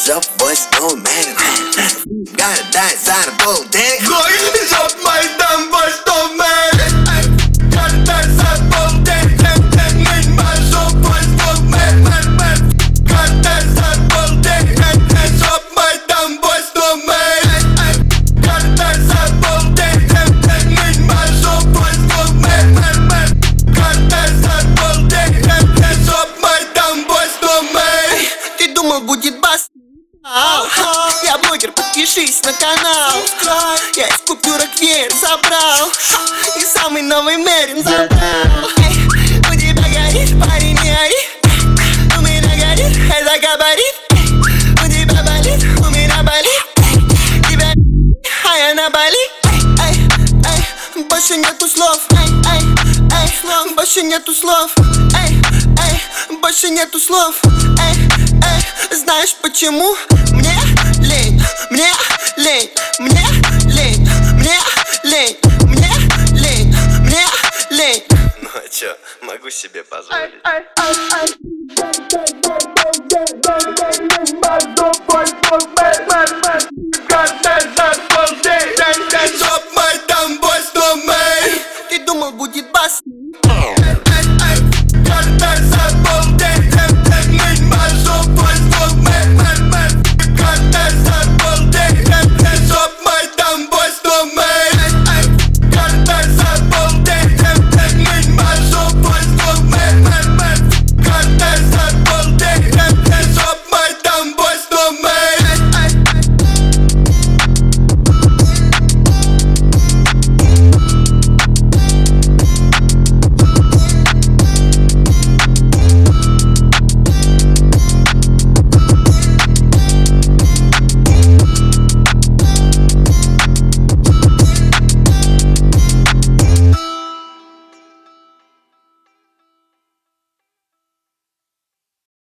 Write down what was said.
Живой snowman. Gotta die inside a building. Живой домой snowman. Gotta die inside a building. Живой snowman. Gotta die inside a building. Живой домой snowman. Gotta die inside a building. Живой snowman. Gotta die inside a building. Живой домой snowman. Ты думал, будет бас? Я блогер, подпишись на канал. Я из купюрок веер собрал и самый новый Мерин забрал. У тебя горит, парень, не ори. У меня горит, это габарит. У тебя болит, у меня болит. Тебя а я на Бали. Больше нету слов. Больше нету слов. Больше нету слов. Знаешь почему? Мне лень, мне лень, мне лень, мне лень, мне лень, мне лень. Ну а чё, могу себе позволить. Got that